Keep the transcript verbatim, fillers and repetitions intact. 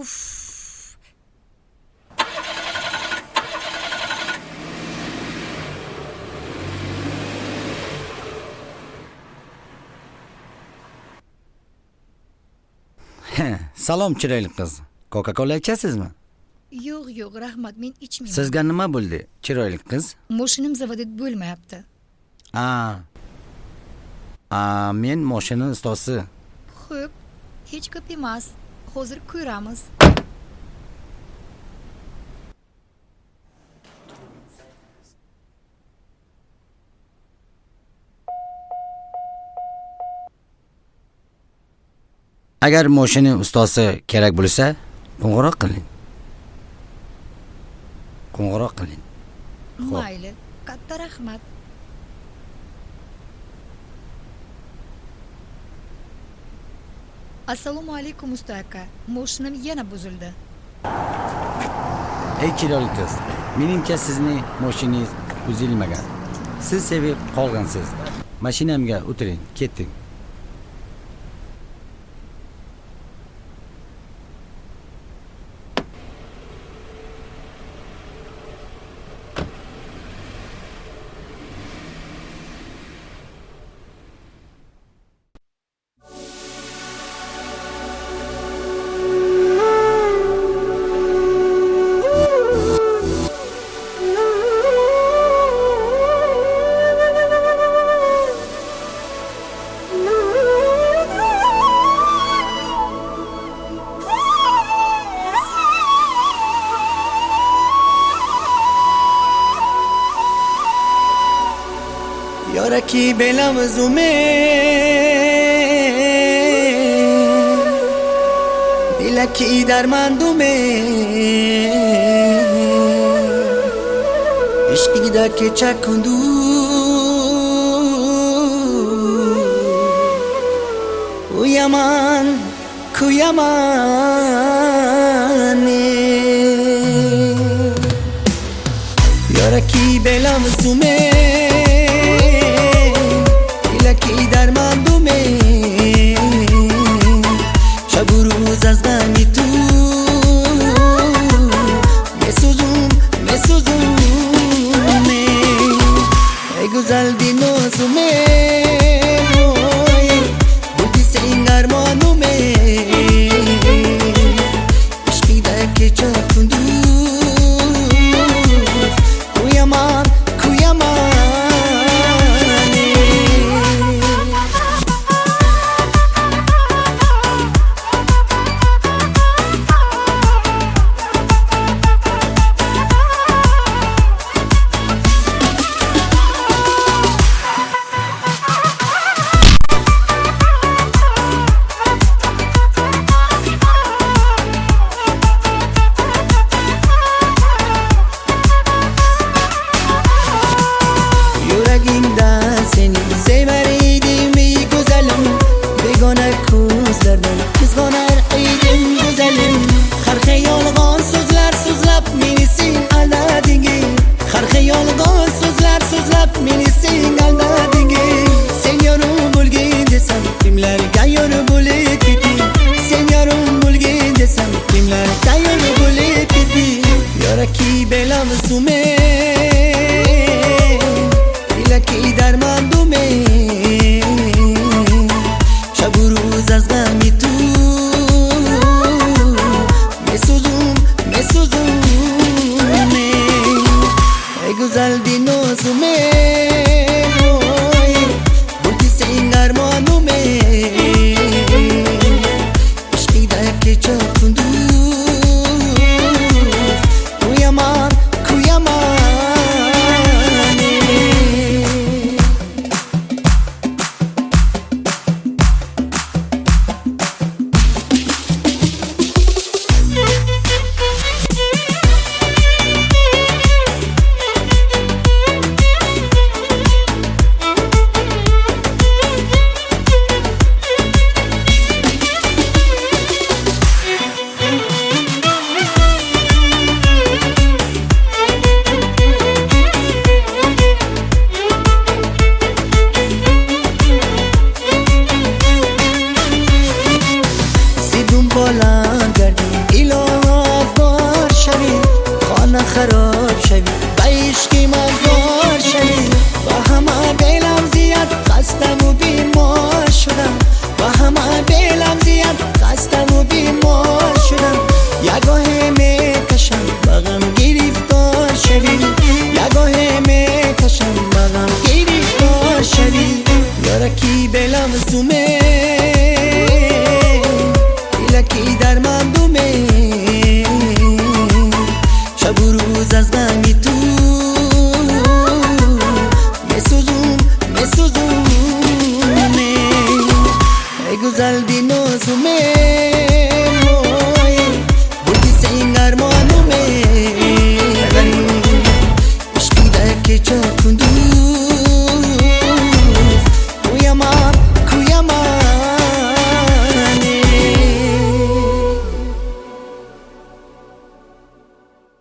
Uff. Salom chiroyli qiz. Coca-Cola ichasizmi? Yo'q, yo'q, rahmat, men ichmayman. Sizga nima bo'ldi, chiroyli qiz? Mashinam zavodda bo'lmayapti. A. A, men mashina ustosi. Xo'p, hech ko'p emas. Hozir ko'ramiz. Agar mashina ustosi kerak bo'lsa, qo'ng'iroq qiling. Qo'ng'iroq qiling. Mayli, katta rahmat. Assalomu alaykum usta aka. Mashinam yana buzildi. Ey chiroyli qiz, menimcha sizning mashinangiz buzilmagan. Siz sevib qolgansiz. Mashinamga o'tiring, ketdik. یارکی بلم زومه دلکی در من دومه عشقی دا که چکندو او یمان کو یمانه یارکی بلم زومه کی در من دومه شب و روز از غمی تو میسوزون میسوزونه ای گزل دی نازومه بودی سینگر مانومه عشقی در که چاکندو کویمان کویمان یارکی بلم زومه دلکی در من دومه شب و روز از غمی تو میسوزون میسوزونه ای گزل دی نازومه بودی سینگر مانومه عشقی در که چاکندو با همه دلم زیاد خستم و بیمار شدم یگاه میکشم بغم گرفتار شوی یگاه میکشم بغم گرفتار شوی یارکی بلم زومه ایلکی در من دومه شب و روز از غمی تو میسوزم میسوزم ای گزل دی نازومه بودی سنگر مانومه عشقی در که چا کندو